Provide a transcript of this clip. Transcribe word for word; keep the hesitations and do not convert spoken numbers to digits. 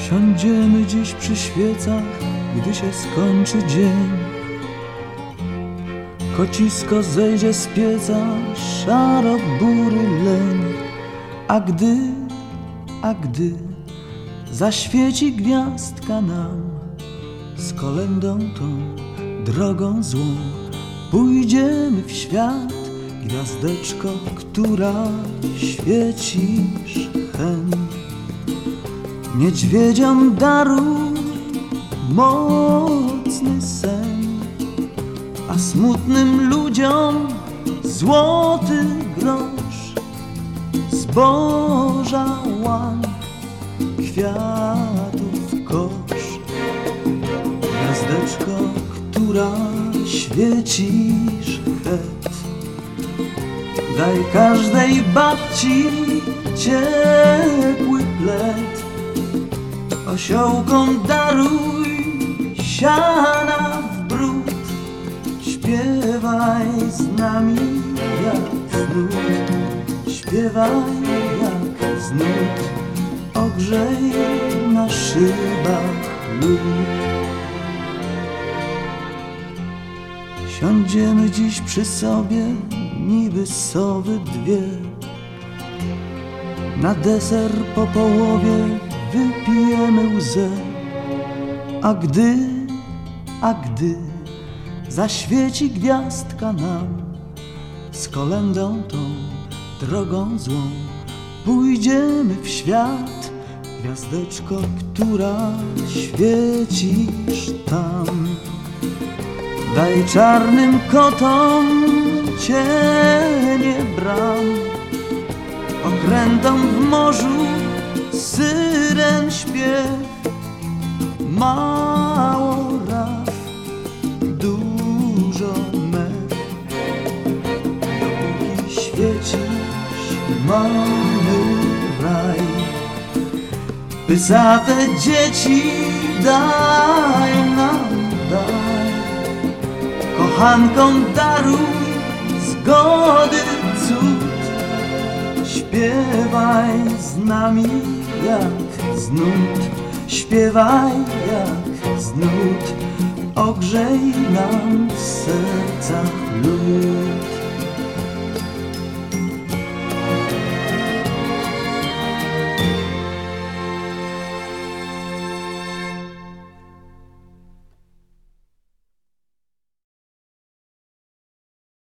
Siądziemy dziś przy świecach, gdy się skończy dzień. Kocisko zejdzie z pieca, szaro-bury leń. A gdy, a gdy zaświeci gwiazdka nam, z kolędą tą drogą złą pójdziemy w świat. Gwiazdeczko, która świecisz hen, niedźwiedziom daruj mocny sen, a smutnym ludziom złoty grosz. Zboża łan, kwiatów kosz. Gwiazdeczko, która świecisz het, daj każdej babci ciepły pled. Osiołkom daruj siana w brud. Śpiewaj z nami jak z nut, śpiewaj jak z nut, ogrzej na szybach lód. Siądziemy dziś przy sobie, niby sowy dwie. Na deser po połowie wypijemy łzę. A gdy, a gdy zaświeci gwiazdka nam, z kolędą tą drogą złą pójdziemy w świat. Gwiazdeczko, która świecisz tam, daj czarnym kotom cienie bram, okrętom w morzu syren śpiew. Mało raf, dużo mew. Dopóki świecisz, mamy raj. Pysate dzieci daj nam, daj. Kochankom daruj zgody cud. Śpiewaj z nami jak z nut, śpiewaj jak z nut, ogrzej nam w sercach lód.